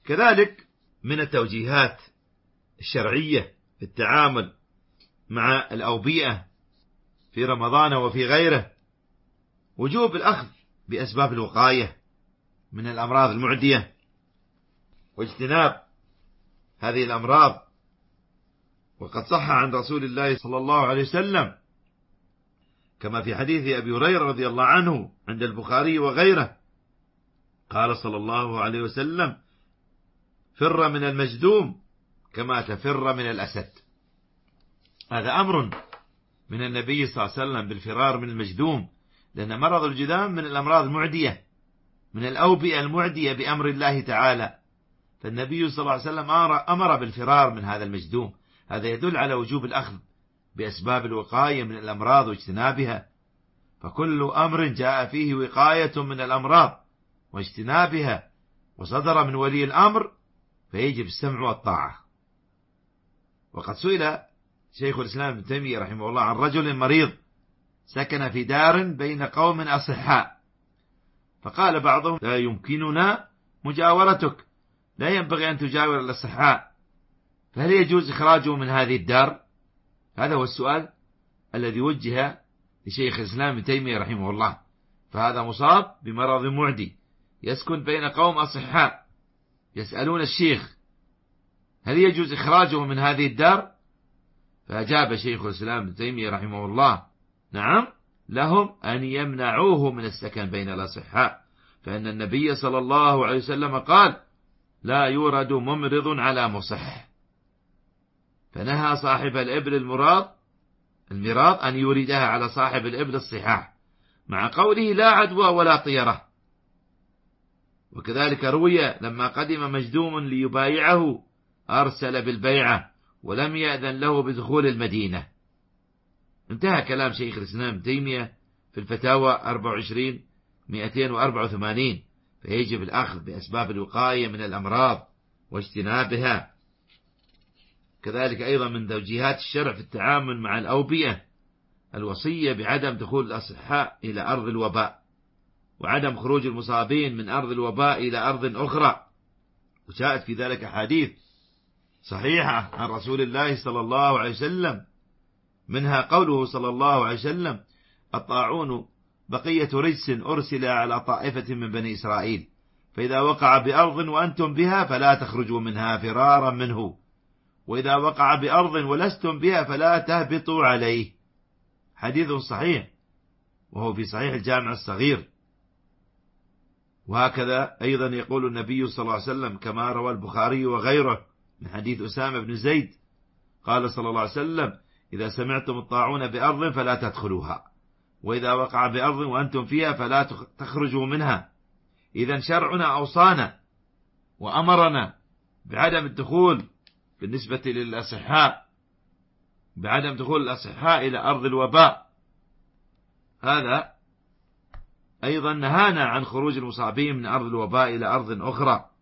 كذلك من التوجيهات الشرعية في التعامل مع الأوبئة في رمضان وفي غيره وجوب الأخذ بأسباب الوقاية من الأمراض المعدية واجتناب هذه الأمراض. وقد صح عن رسول الله صلى الله عليه وسلم كما في حديث أبي هريرة رضي الله عنه عند البخاري وغيره قال صلى الله عليه وسلم: فر من المجذوم كما تفر من الأسد. هذا أمر من النبي صلى الله عليه وسلم بالفرار من المجذوم، لأن مرض الجذام من الأمراض المعدية، من الأوبئة المعدية بأمر الله تعالى، فالنبي صلى الله عليه وسلم أمر بالفرار من هذا المجذوم. هذا يدل على وجوب الأخذ بأسباب الوقاية من الأمراض واجتنابها، فكل أمر جاء فيه وقاية من الأمراض واجتنابها وصدر من ولي الأمر فيجب السمع والطاعة. وقد سئل شيخ الإسلام ابن تيمية رحمه الله عن رجل مريض سكن في دار بين قوم أصحاء، فقال بعضهم: لا يمكننا مجاورتك، لا ينبغي أن تجاور الأصحاء، فهل يجوز إخراجه من هذه الدار؟ هذا هو السؤال الذي وجه لشيخ الإسلام ابن تيمية رحمه الله. فهذا مصاب بمرض معدي يسكن بين قوم أصحاء، يسألون الشيخ: هل يجوز إخراجه من هذه الدار؟ فأجاب شيخ الإسلام ابن تيمية رحمه الله: نعم، لهم أن يمنعوه من السكن بين الأصحاء، فإن النبي صلى الله عليه وسلم قال: لا يورد ممرض على مصح، فنهى صاحب الإبل المراض أن يوردها على صاحب الإبل الصحاح، مع قوله: لا عدوى ولا طيرة. وكذلك روي لما قدم مجذوم ليبايعه أرسل بالبيعة ولم يأذن له بدخول المدينة. انتهى كلام شيخ الإسلام ابن تيمية في الفتاوى 24/284. فيجب الأخذ بأسباب الوقاية من الأمراض واجتنابها. كذلك أيضا من توجيهات الشرع في التعامل مع الأوبئة الوصية بعدم دخول الأصحاء إلى أرض الوباء، وعدم خروج المصابين من أرض الوباء إلى أرض أخرى. وجاءت في ذلك حديث صحيحة عن رسول الله صلى الله عليه وسلم، منها قوله صلى الله عليه وسلم: الطاعون بقية رجس أرسل على طائفة من بني إسرائيل، فإذا وقع بأرض وأنتم بها فلا تخرجوا منها فرارا منه، وإذا وقع بأرض ولستم بها فلا تهبطوا عليه. حديث صحيح، وهو في صحيح الجامع الصغير. وهكذا أيضا يقول النبي صلى الله عليه وسلم كما روى البخاري وغيره من حديث أسامة بن زيد قال صلى الله عليه وسلم: إذا سمعتم الطاعون بأرض فلا تدخلوها، وإذا وقع بأرض وأنتم فيها فلا تخرجوا منها. إذا شرعنا أوصانا وأمرنا بعدم الدخول بالنسبة للأصحاء، بعدم دخول الأصحاء إلى أرض الوباء. هذا أيضا نهانا عن خروج المصابين من أرض الوباء إلى أرض أخرى.